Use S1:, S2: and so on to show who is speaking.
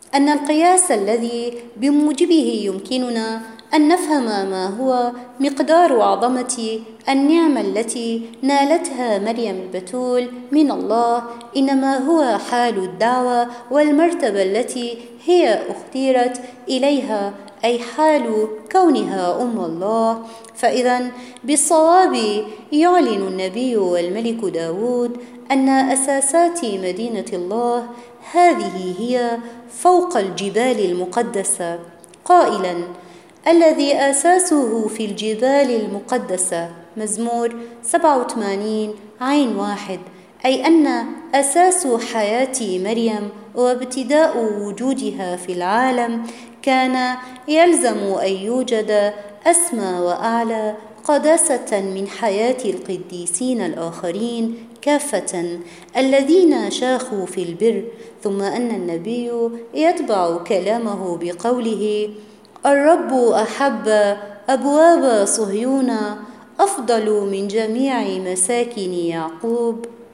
S1: أن القياس الذي بموجبه يمكننا أن نفهم ما هو مقدار عظمة النعمة التي نالتها مريم البتول من الله إنما هو حال الدعوة والمرتبة التي هي اختيرت إليها، أي حال كونها أم الله. فإذا بالصواب يعلن النبي والملك داود أن أساسات مدينة الله هذه هي فوق الجبال المقدسة، قائلا: الذي أساسه في الجبال المقدسة، مزمور 87 عين 1، أي أن أساس حياة مريم وابتداء وجودها في العالم كان يلزم أن يوجد أسمى وأعلى قداسة من حياة القديسين الآخرين كافة الذين شاخوا في البر، ثم أن النبي يتبع كلامه بقوله: الرب أحب أبواب صهيون أفضل من جميع مساكن يعقوب،